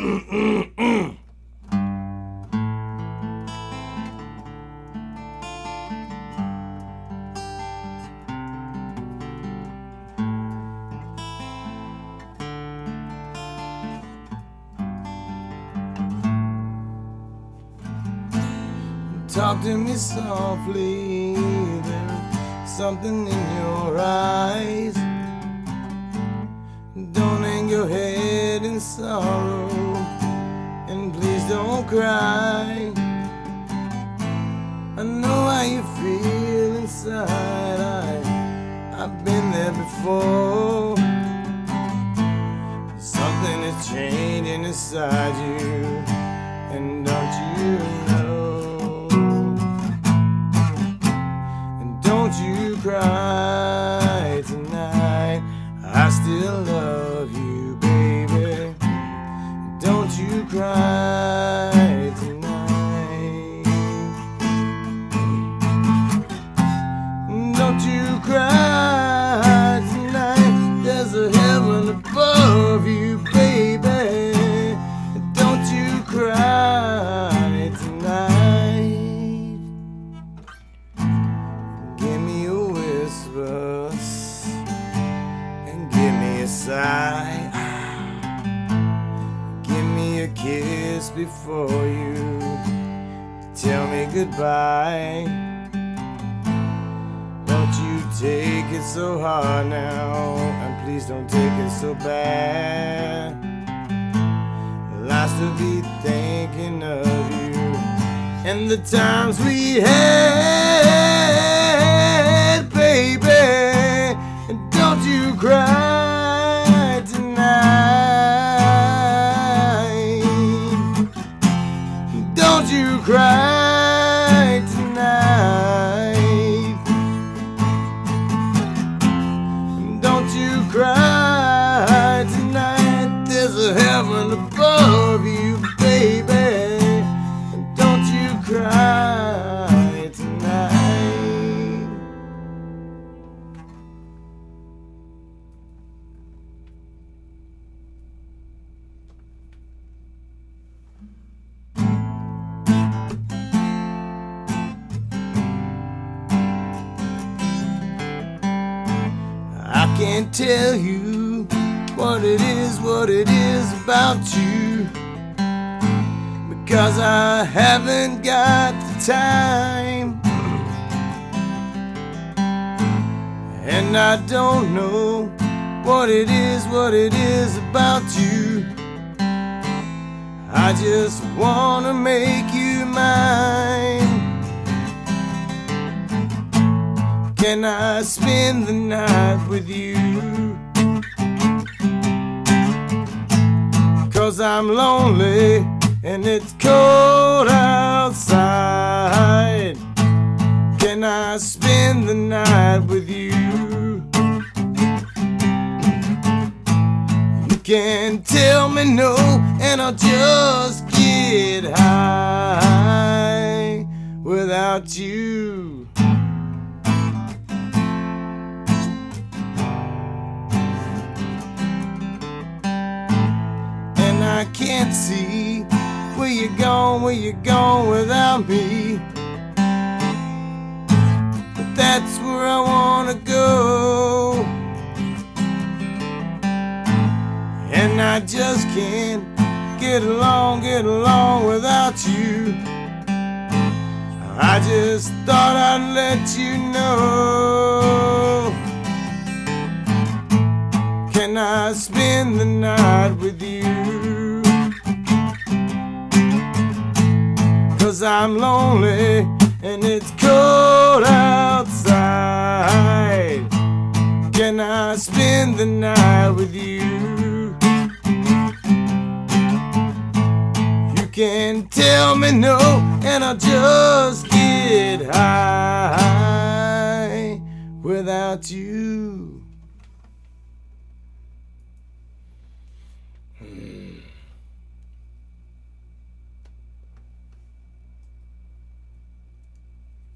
Talk to me softly, there's something in your eyes. Don't hang your head in sorrow, and please don't cry. I know how you feel inside, I've been there before. Something is changing inside you, and don't you know? Don't you cry tonight, I still love you, baby. Don't you cry tonight. Don't you cry tonight, there's a heaven above you, baby. Don't you cry tonight. Give me a whisper and give me a sigh. Give me a kiss before you tell me goodbye. Don't you take it so hard now, and please don't take it so bad. I'll still be thinking of you and the times we had, baby. And don't you cry tonight. Don't you cry tonight. Don't you cry tonight, there's a heaven above you, baby. Don't you cry tonight. I can't tell you what it is about you, because I haven't got the time, and I don't know what it is about you. I just wanna make you mine. Can I spend the night with you? 'Cause I'm lonely and it's cold outside. Can I spend the night with you? You can tell me no, and I'll just get high without you. I can't see where you're going without me, but that's where I wanna go. And I just can't get along without you. I just thought I'd let you know. Can I spend the night with you? 'Cause I'm lonely and it's cold outside. Can I spend the night with you? You can tell me no, and I'll just get high without you.